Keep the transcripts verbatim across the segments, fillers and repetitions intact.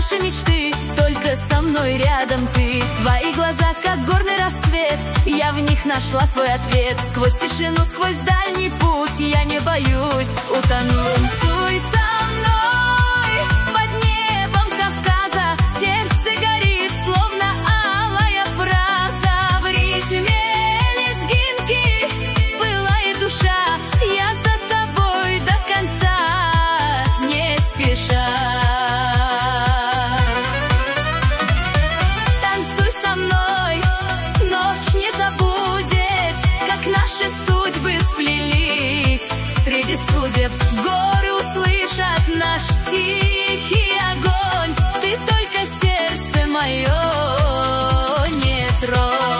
наши мечты, только со мной рядом ты. Твои глаза, как горный рассвет, я в них нашла свой ответ. Сквозь тишину, сквозь дальний путь я не боюсь утонуть. Танцуй со мной под небом Кавказа, сердце горит, словно алая фраза. В ритме лезгинки пылает душа, я за тобой до конца, не спеша. Танцуй со мной, ночь не забудет, как наши судьбы сплелись среди судеб. Горы услышат наш тихий огонь, ты только сердце мое не тронь.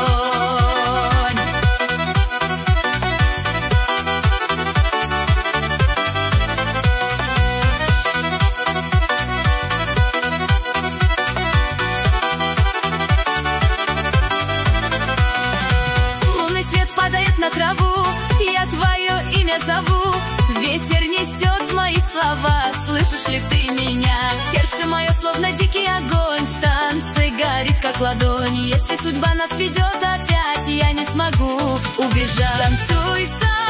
Лунный свет падает на траву, я твое имя зову. Ветер несет мои слова, слышишь ли ты меня? Сердце мое словно дикий огонь, в танце горит как ладонь. Если судьба нас ведет опять, я не смогу убежать. Танцуй со